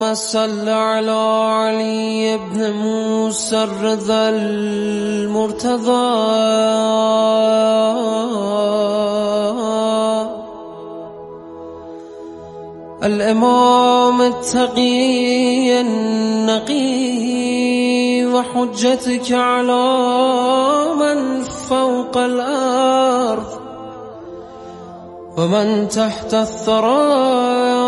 صل على علي ابن موسى الرضا المرتضى الإمام التقي النقي وحجتك على من فوق الأرض ومن تحت الثرى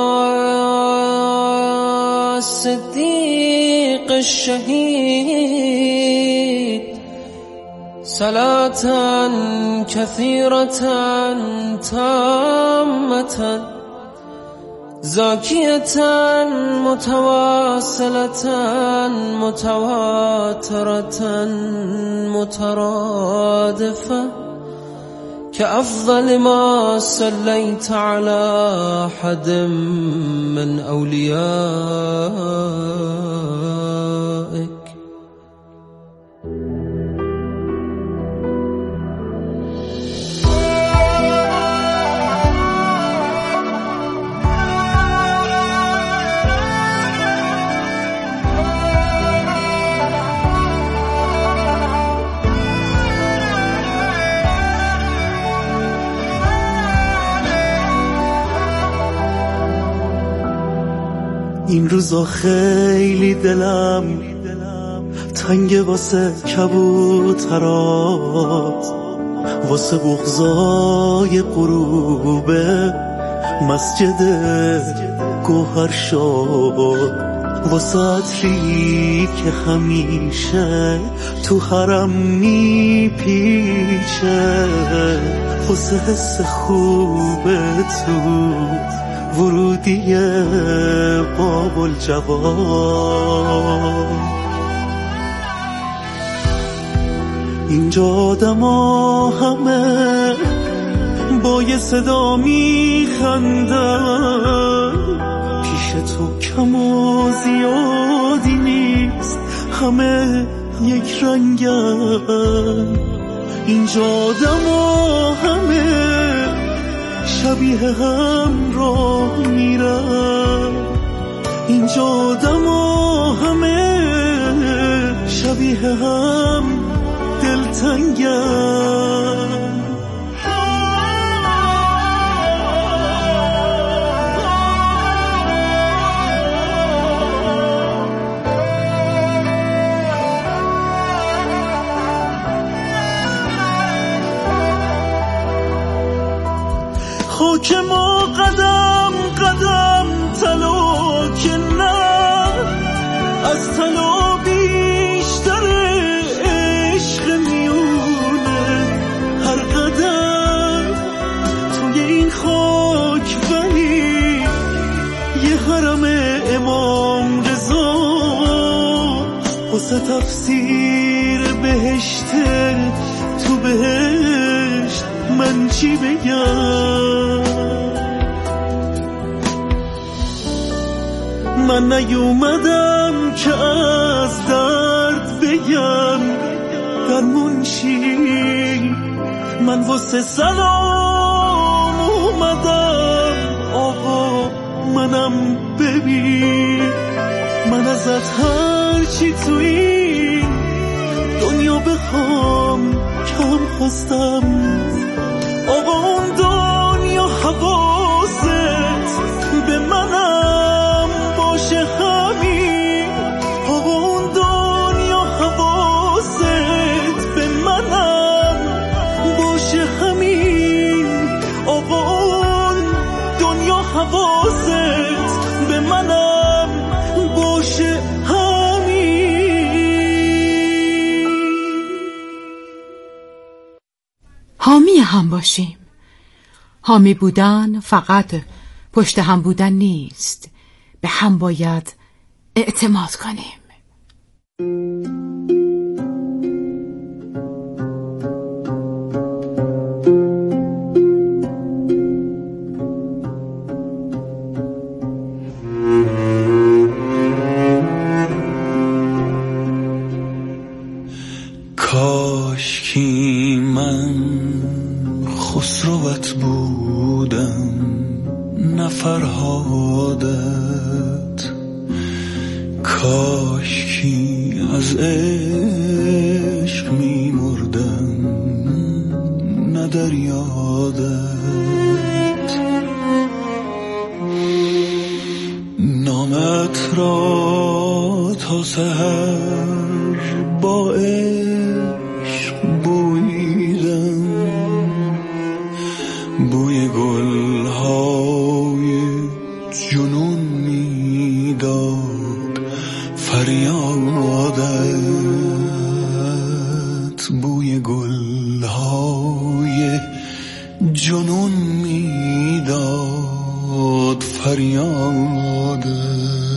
الصديق الشهيد صلاة كثيرة تامة زاكية متواصلة متواترة مترادفة كأفضل ما صليت على أحد من أوليائك. این روزا خیلی دلم تنگ واسه کبوترات، واسه بغضای غروب مسجد گوهر شد، واسه عطری که همیشه تو حرم میپیچه، واسه حس خوب تو ورودی قابل جواب. اینجا آدما همه با یه صدا میخندن، پیش تو کم و زیادی نیست، همه یک رنگن. اینجا آدما همه شبیه هم راه میرن، اینجا آدما همه شبیه هم دلتنگن. خاک ما قدم قدم طلا که نه، از طلا بیشتر عشق میونه. هر قدم توی این خاک ولی یه حرم امام رضا، واسه تفسیر بهشت تو بهشت من چی بگم؟ من نیومدم که از درد بگم درمون چی، من واسه سلام اومدم. آقا منم ببین، من ازت هر چی تو این دنیا بخوام کم خواستم. آقا اون دنیا حواست به منم باشه همین، آقا اون دنیا حواست به منم باشه همین، آقا اون دنیا حواست به منم باشه همین. حامی هم باشیم. حامی بودن فقط پشت هم بودن نیست، به هم باید اعتماد کنیم. کاشکی من خسروت بودم، نفرهادت کاشکی از عشق می مردم نه در یادت، نامت را تا سحر با عشق بویدم، بوی گلهای جنون میداد فریادت، بوی گلهای جنون میداد فریادت.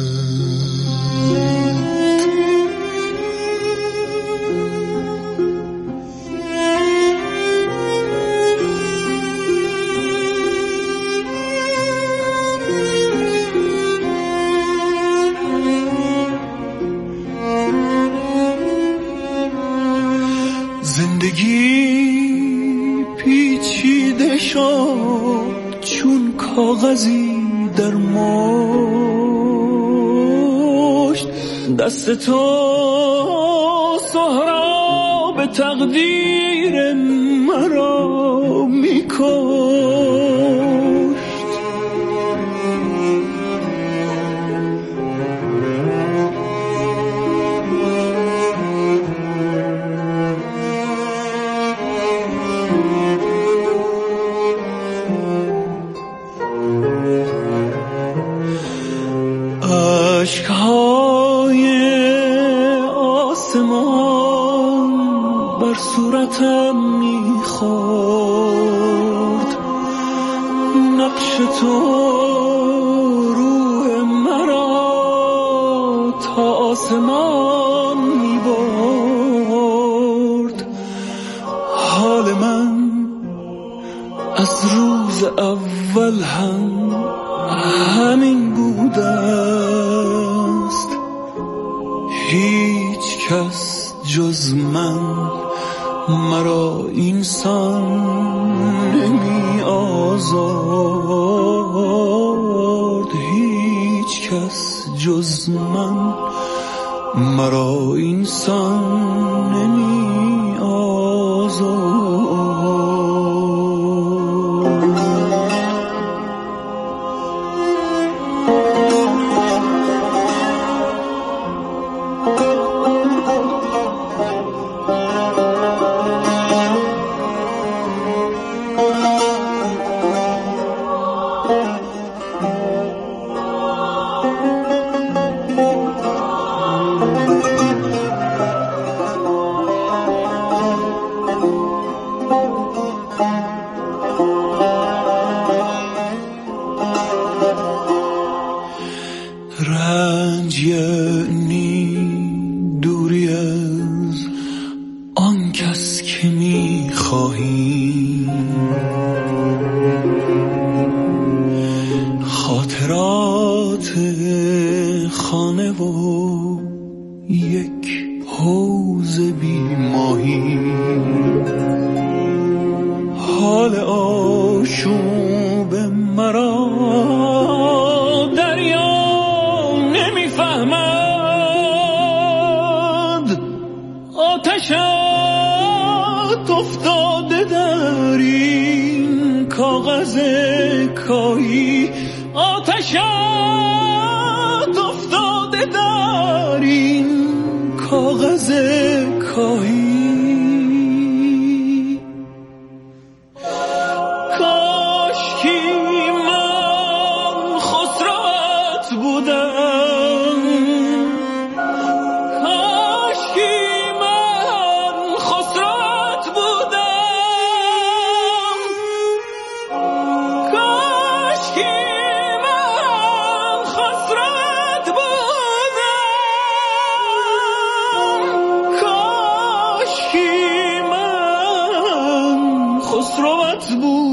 زندگی پیچیده شد چون کاغذی در مشت، دست تو سهراب تقدیر مرا میکشت. اشک‌های آسمان بر صورتم می‌خورد، نقش تو روح مرا تا آسمان می‌برد. حال من از روز اول همین بوده است، هیچ کس جز من مرا اینسان نمی آزارد، هیچ کس جز من مرا اینسان نمی آزارد. رنج یعنی دوری از آن کس که می‌خواهی، خاطرات خانه و یک حوض بی ماهی، حال آشوب مرا آتشت افتاده در این کاغذ کاهی، آتشت افتاده در این کاغذ کاهی. کاشکی من خسروت بودم، خسروت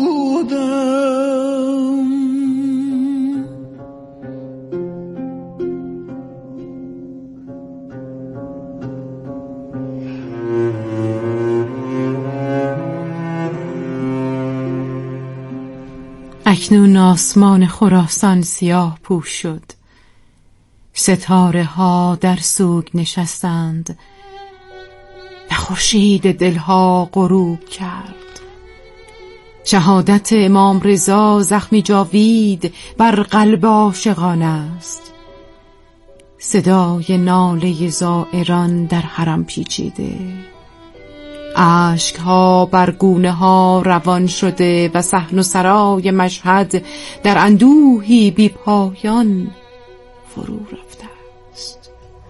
بودم. اکنون آسمان خراسان سیاه پوش شد، ستاره ها در سوگ نشستند و خورشید دلها غروب کرد. شهادت امام رضا زخمی جاوید بر قلب عاشقان است. صدای ناله زائران در حرم پیچیده، اشک‌ها بر گونه ها روان شده و صحن و سرای مشهد در اندوهی بی پایان فرو رفته است.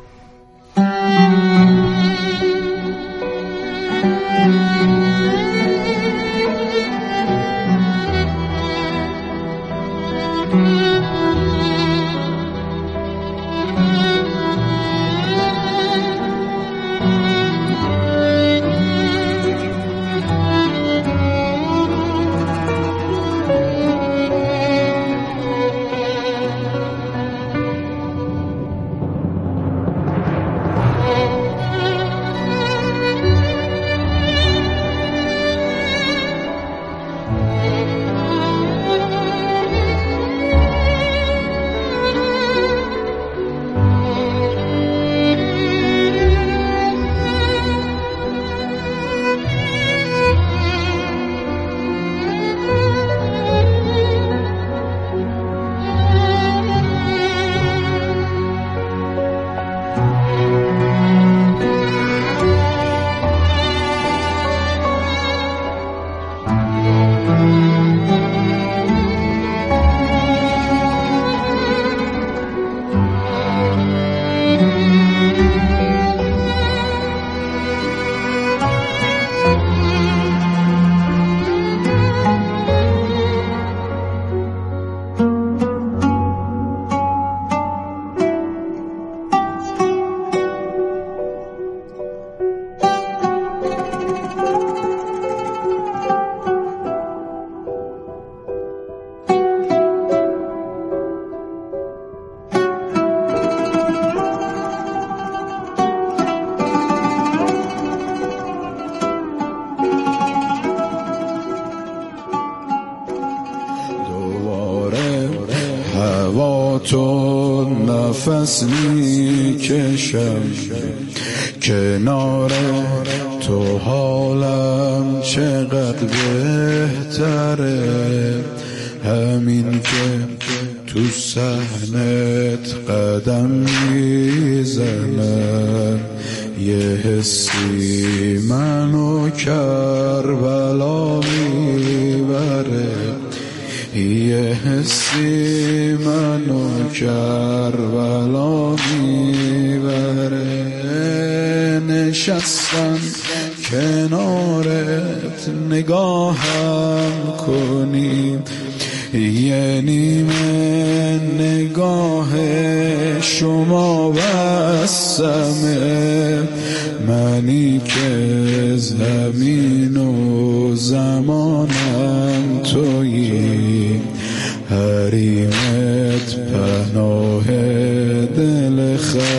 تو نفس میکشم کنار تو، حالم چقدر بهتره. همین که تو صحنت قدم میزنم، یه حسی منو کربلا میبره. یه حسی منو کربلا میبره. نشستم کنارت نگاهم کنی، یه نیمه نگاه شما بسمه. منی که زمین و زمانم تویی، حریمت پناه دل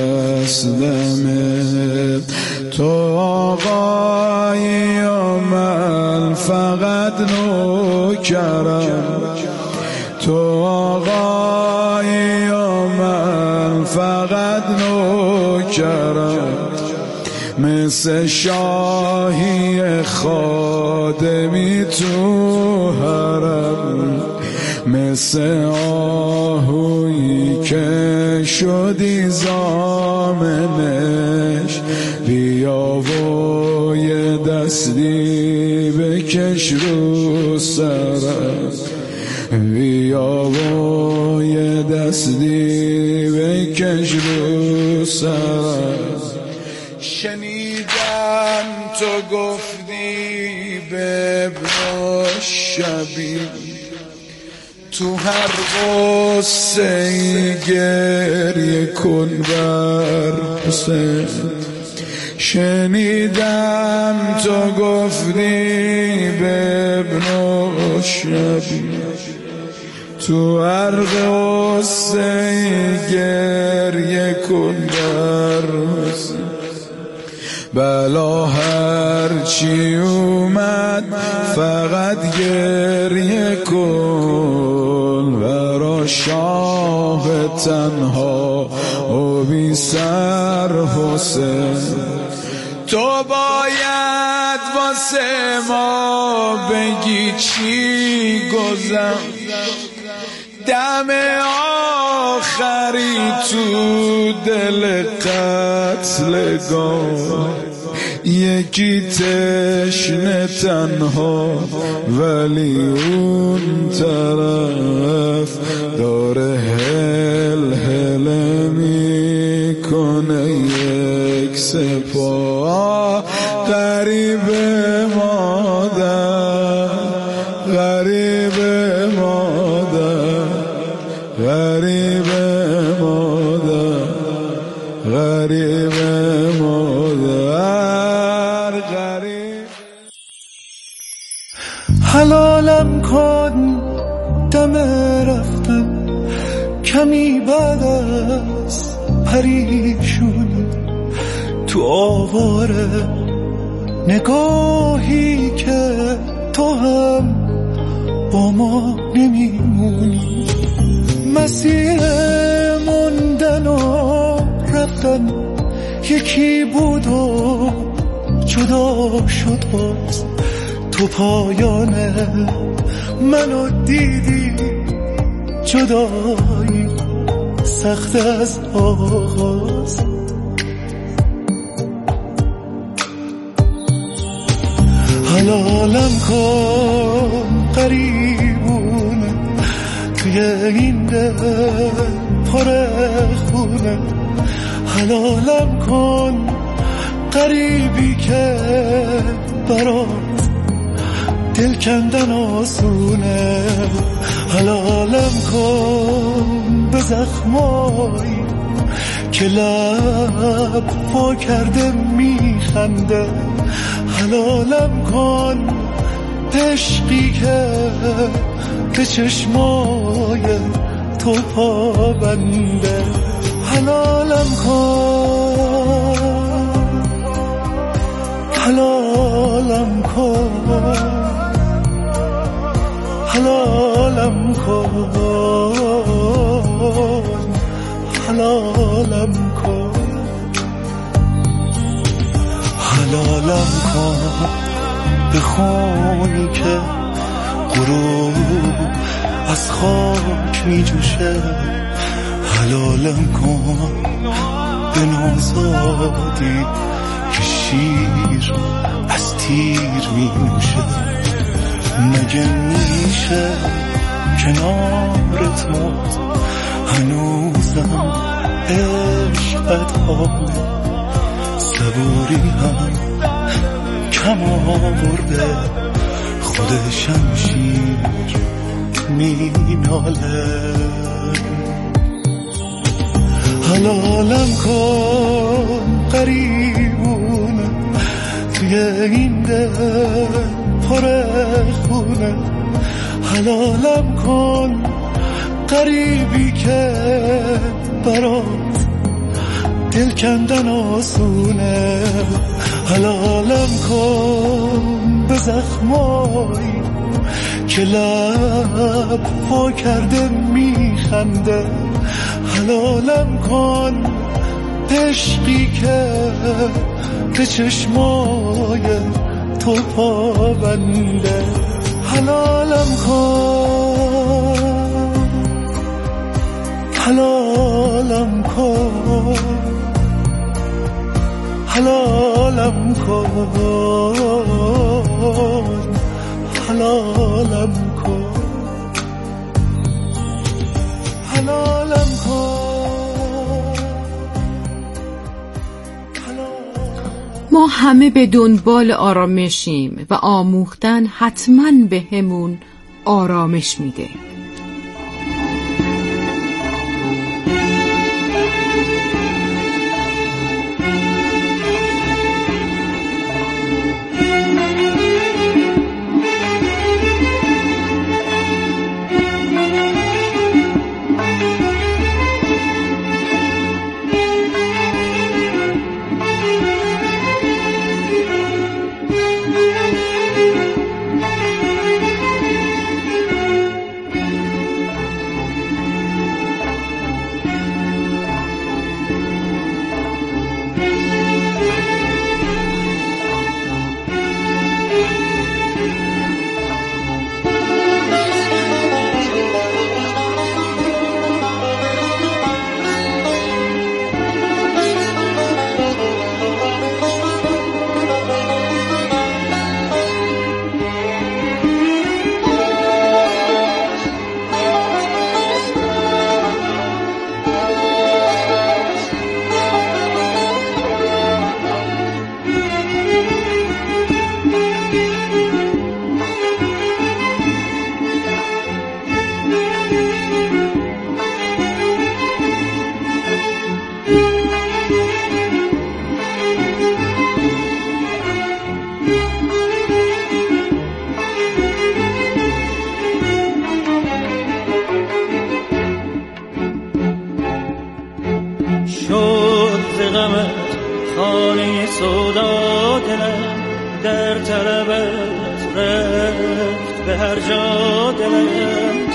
خستمه. تو آقایی و من فقط نوکرم، تو آقایی و من فقط نوکرم. مثل شاهی خادمی تو حرم، مثل آهویی که شدی ضامنش. بیا و یه دستی بکش رو سرم، بیا و یه دستی بکش رو سرم. شنیدم تو گفتی به ابن شبی، تو هر غصه گریه کن بر حسین. شنیدم تو گفتی به ابن شبی، تو هر غصه گریه کن بر حسین. بلا هرچی اومد فقط گریه کن، برا شاه تنها و بی سر حسین. تو باید واسه ما بگی چی گذم، دم آخری تو دل قتلگاه. یکی تشنه تنها ولی اون طرف داره هل هل میکنه یک سپاه. غریب مادر، غریب مادر، غریب مادر، غریب مادر، غریب. حلالم کن دم رفتن کمی بعد از پریشونی، تو آواره نگاهی که تو هم با ما نمیمونی. مسیر موندن و رفتن یکی بود و جدا شد باز. تو پایان منو دیدی، جدایی سخت از آغاز. حلالم کن قریبونه توی این دل پر خونه. حلالم کن قریبی که برات دل کندن آسونه. حلالم کن به زخمایی که لب وا کرده میخنده. حلالم کن عشقی که به چشمای تو پابنده. حلالم کن، حلالم کن، حلالم کن، حلالم کن. حلالم کن به خونی که غروب از خاک می جوشه. حلالم کن به نوزادی که شیر از تیر می نوشه. مگه میشه کنارت موت هنوزم عشقت حاله. صبوری هم کم آورده خود شمشیر می ناله. حلالم کن قریبونه توی این دل پر خونه. حلالم کن قریبی که برات دل کندن آسونه. حلالم کن به زخمایی که لب وا کرده میخنده. حلالم کن عشقی که به چشمای تو پابنده. حلالم کن، حلالم کن، حلالم کن، حلالم کن، حلالم کن. ما همه به دنبال آرامشیم و آموختن حتما به همون آرامش میده. غمت خانه سودا دلم در طلبت رفت به هر جا دلم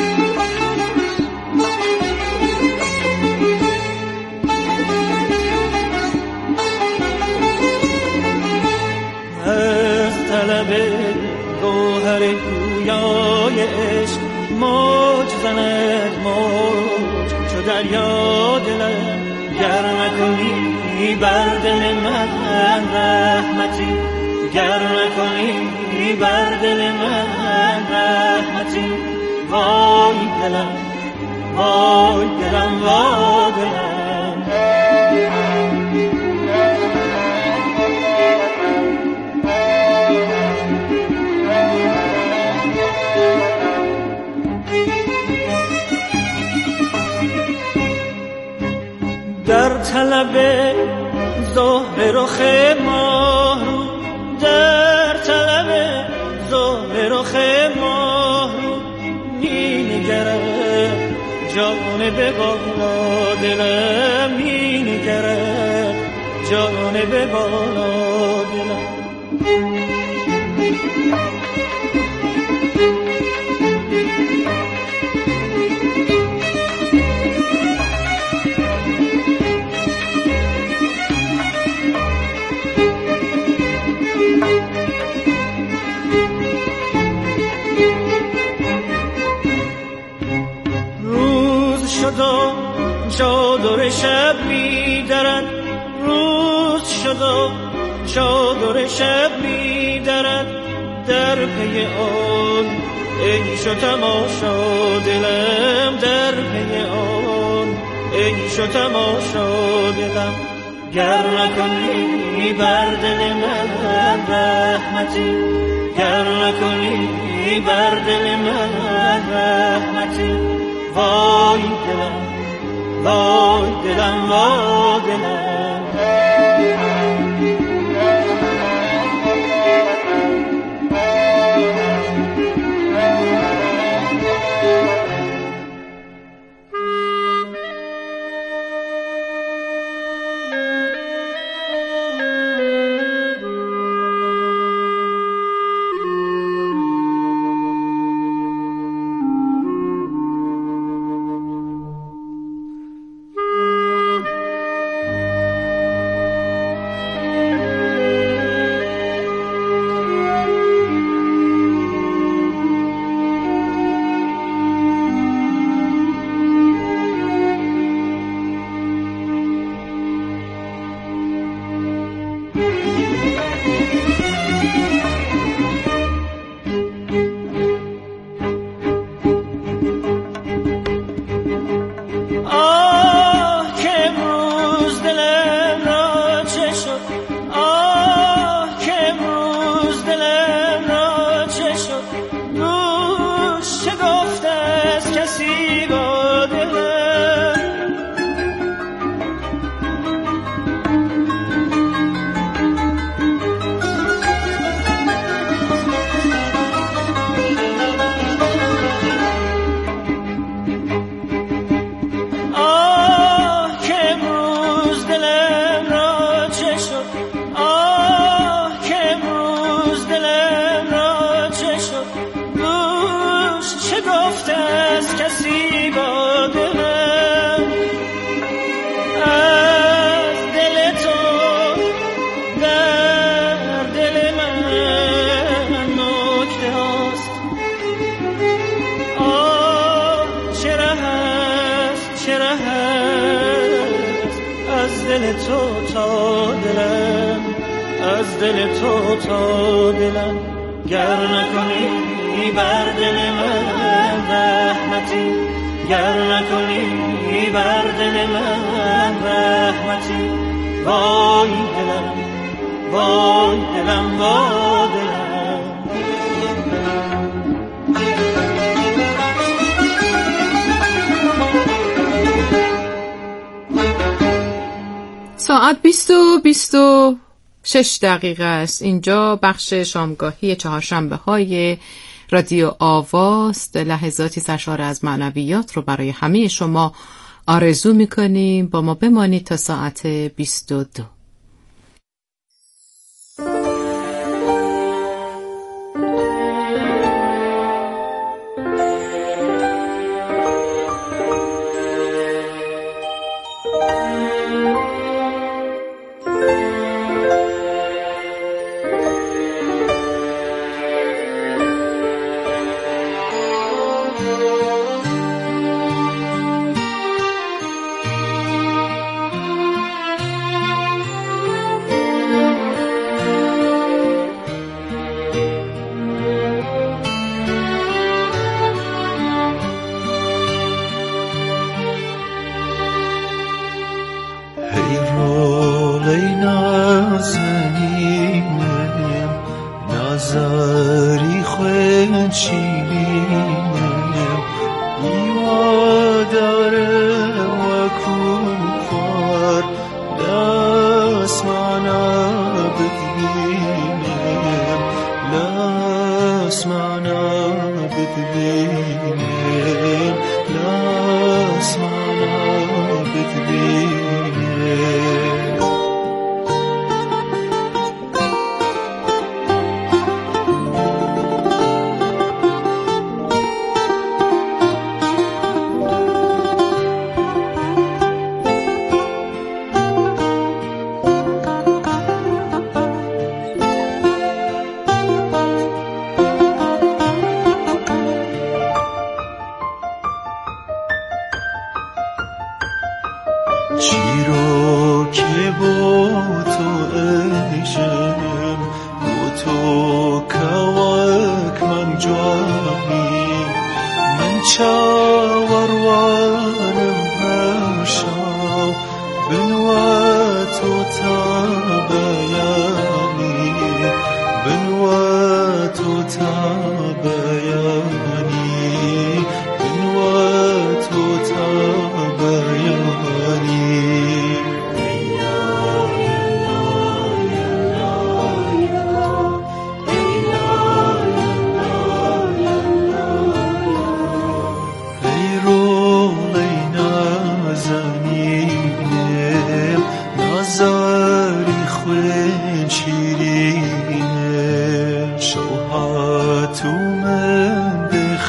از طلب گوهر گویای عشق موج زند موج چو دریا دلم گر نکنی بر دل من رحمتی گر نکنی بر دل من رحمتی وای دلم وای دلم وای دلم در طلب زهر رخ ماه رو در طلب زهر رخ ماه رو می نگرد جانب بالا دلم می نگرد جانب بالا دلم چادر شب می درد روز شد و چادر شب می درد در پی آن عیش و تماشا دلم در پی آن عیش و تماشا دلم گر نکنی بر دل من رحمتی گر نکنی بر دل من رحمتی وای دلم وای دلم وای دلم دل تو تا دلم از دل تو تا دلم گر نکنی بر دل من رحمتی گر نکنی بر دل من رحمتی وای دلم وای دلم وای دلم. ساعت 20:26 است. اینجا بخش شامگاهی چهارشنبه های رادیو آواز، لحظاتی سرشار از معنویات رو برای همه شما آرزو میکنیم با ما بمانید تا ساعت 22. نظری خوین شیرینم ایوا داره و کوفار دست معنا ببینم دست معنا ببینم دست معنا ببینم چی رو که با تو عشقم با تو کوک من جانی من چاوروانم هر شاو بنوا تو تا بیانی بنوا تو تا بیانی بنوا تو تا بیانی نظری خوین شیرینه شوهاتو من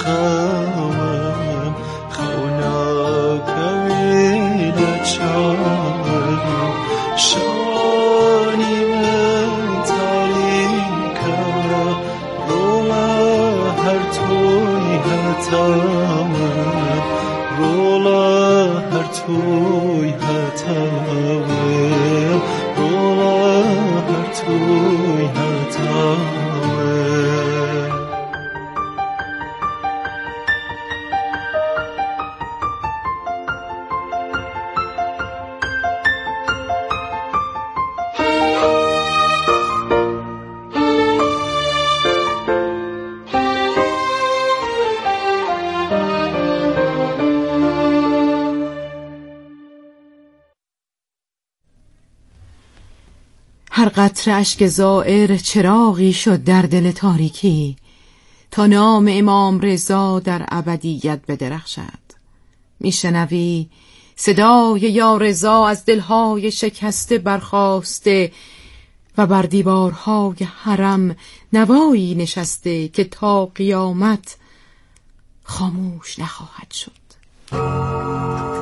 بخوام خونا کویل چاوم شانی من تاریکا رولا هر توی هتام رولا هر توی هتام رولا هر توی هتام هر قطره اشک زائر چراغی شد در دل تاریکی تا نام امام رضا در ابدیت بدرخشد. میشنوی صدای یا رضا از دلهای شکسته برخاسته و بر دیوارهای حرم نوایی نشسته که تا قیامت خاموش نخواهد شد.